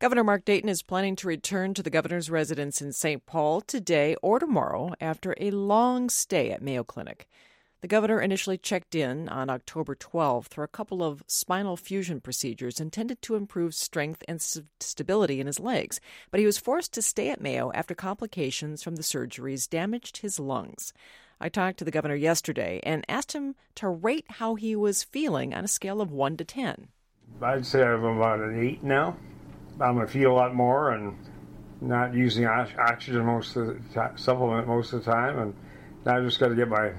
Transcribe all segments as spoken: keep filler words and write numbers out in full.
Governor Mark Dayton is planning to return to the governor's residence in Saint Paul today or tomorrow after a long stay at Mayo Clinic. The governor initially checked in on October twelfth for a couple of spinal fusion procedures intended to improve strength and st- stability in his legs, but he was forced to stay at Mayo after complications from the surgeries damaged his lungs. I talked to the governor yesterday and asked him to rate how he was feeling on a scale of one to ten. I'd say I'm about an eight now. I'm going to feel a lot more and not using oxygen most of the time, supplement most of the time, and now I just got to get my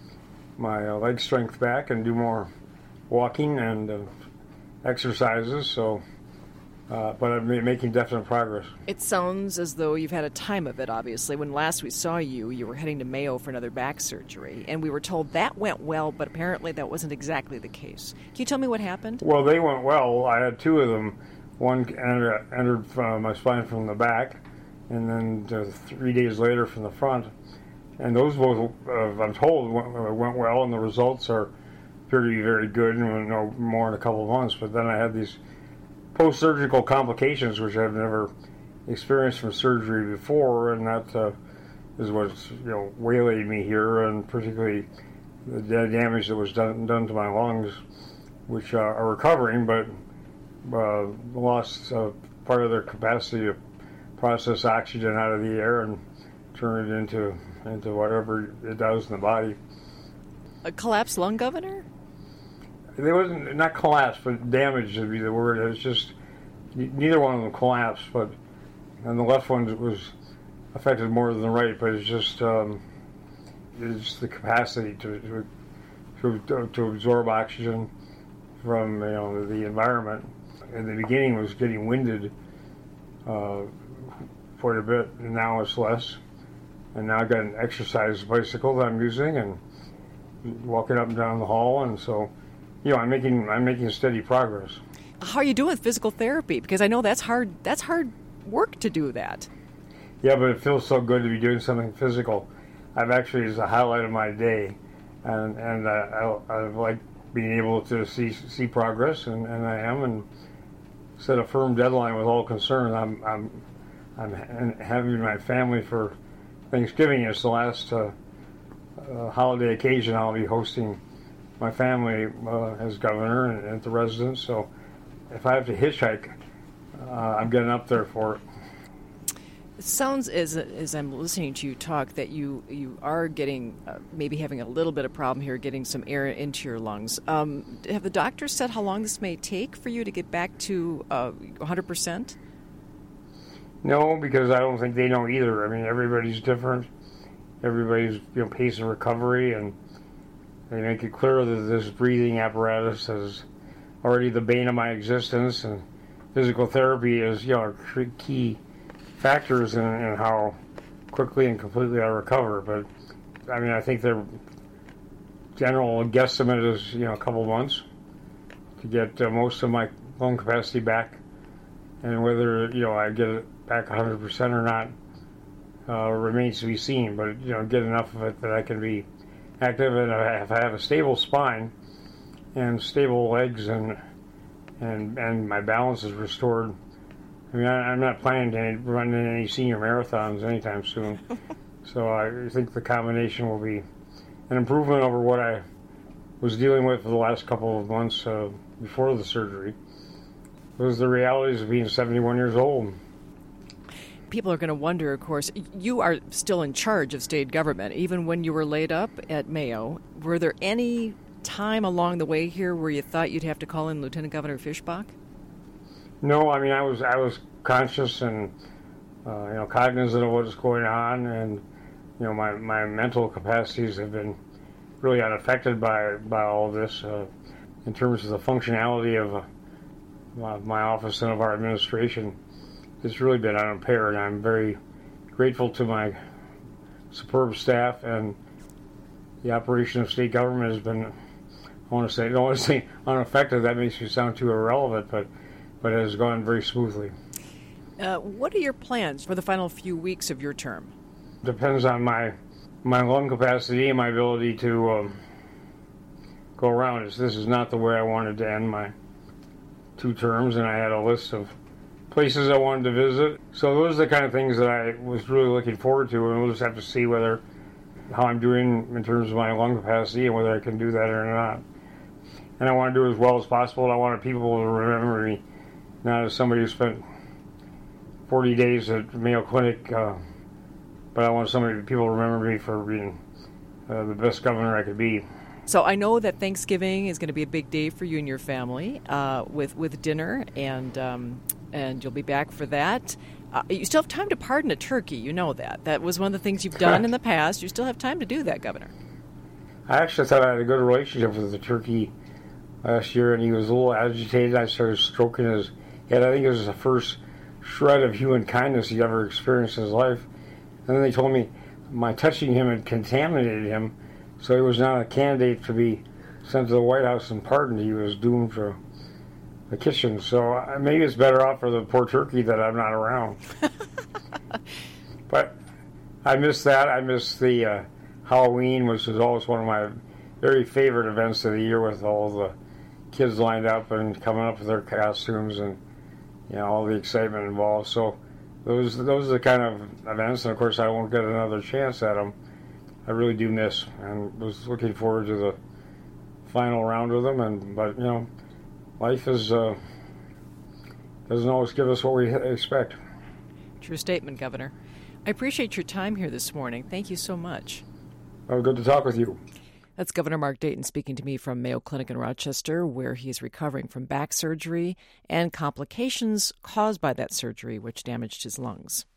my uh, leg strength back and do more walking and uh, exercises. So, uh, but I'm making definite progress. It sounds as though you've had a time of it. Obviously, when last we saw you, you were heading to Mayo for another back surgery, and we were told that went well, but apparently that wasn't exactly the case. Can you tell me what happened? Well, they went well. I had two of them. One entered, entered uh, my spine from the back, and then uh, three days later from the front. And those both, uh, I'm told, went, went well, and the results are appear to be very good, and we'll know more in a couple of months. But then I had these post-surgical complications, which I've never experienced from surgery before, and that uh, is what's you know waylaid me here, and particularly the damage that was done done to my lungs, which uh, are recovering, but uh, lost uh, part of their capacity to process oxygen out of the air and turn it into into whatever it does in the body. A collapsed lung, Governor? They wasn't not collapsed, but damaged would be the word. It was just neither one of them collapsed, but and the left one was affected more than the right. But it's just um, it's the capacity to to to, to absorb oxygen from you know the environment. In the beginning, it was getting winded uh, quite a bit, and now it's less. And now I've got an exercise bicycle that I'm using and walking up and down the hall, and so, you know, I'm making I'm making steady progress. How are you doing with physical therapy? Because I know that's hard. That's hard work to do that. Yeah, but it feels so good to be doing something physical. I've actually it's a highlight of my day, and and uh, I, I like being able to see see progress, and, and I am, and set a firm deadline with all concerned. I'm I'm I'm having my family for Thanksgiving. Is the last uh, uh, holiday occasion I'll be hosting my family uh, as governor and, and at the residence. So if I have to hitchhike, uh, I'm getting up there for it. It sounds, as as I'm listening to you talk, that you, you are getting, uh, maybe having a little bit of problem here getting some air into your lungs. Um, have the doctors said how long this may take for you to get back to uh, one hundred percent? No, because I don't think they know either. I mean, everybody's different. Everybody's you know, pace of recovery, and they make it clear that this breathing apparatus is already the bane of my existence, and physical therapy is you know key factors in, in how quickly and completely I recover. But I mean, I think their general guesstimate is you know a couple months to get uh, most of my lung capacity back, and whether you know I get it back one hundred percent or not uh, remains to be seen. But you know, get enough of it that I can be active, and if I have a stable spine and stable legs, and and and my balance is restored. I mean, I, I'm not planning to run in any senior marathons anytime soon. So I think the combination will be an improvement over what I was dealing with for the last couple of months uh, before the surgery. Those are the realities of being seventy-one years old. People are going to wonder, of course, you are still in charge of state government. Even when you were laid up at Mayo, were there any time along the way here where you thought you'd have to call in Lieutenant Governor Fischbach? No, I mean, I was I was conscious and uh, you know cognizant of what's going on, and you know my, my mental capacities have been really unaffected by by all of this uh, in terms of the functionality of uh, my office and of our administration. It's really been unimpaired, and I'm very grateful to my superb staff, and the operation of state government has been, I want to say, I don't want to say unaffected, that makes me sound too irrelevant, but, but it has gone very smoothly. Uh, what are your plans for the final few weeks of your term? Depends on my my lung capacity and my ability to um, go around. This is not the way I wanted to end my two terms, and I had a list of places I wanted to visit. So those are the kind of things that I was really looking forward to, and we'll just have to see whether how I'm doing in terms of my lung capacity and whether I can do that or not. And I want to do it as well as possible. I want people to remember me, not as somebody who spent forty days at Mayo Clinic, uh, but I want somebody people to remember me for being uh, the best governor I could be. So I know that Thanksgiving is going to be a big day for you and your family uh, with with dinner, and um, and you'll be back for that. Uh, you still have time to pardon a turkey. You know that. That was one of the things you've done in the past. You still have time to do that, Governor. I actually thought I had a good relationship with the turkey last year, and he was a little agitated. I started stroking his head. I think it was the first shred of human kindness he ever experienced in his life. And then they told me my touching him had contaminated him, so he was not a candidate to be sent to the White House and pardoned. He was doomed to the kitchen. So uh, maybe it's better off for the poor turkey that I'm not around. But I miss that. I miss the uh, Halloween, which is always one of my very favorite events of the year, with all the kids lined up and coming up with their costumes and, you know, all the excitement involved. So those those are the kind of events, and of course I won't get another chance at them. I really do miss, and was looking forward to the final round with them. And but you know, life is uh, doesn't always give us what we expect. True statement, Governor. I appreciate your time here this morning. Thank you so much. Well, good to talk with you. That's Governor Mark Dayton speaking to me from Mayo Clinic in Rochester, where he is recovering from back surgery and complications caused by that surgery, which damaged his lungs.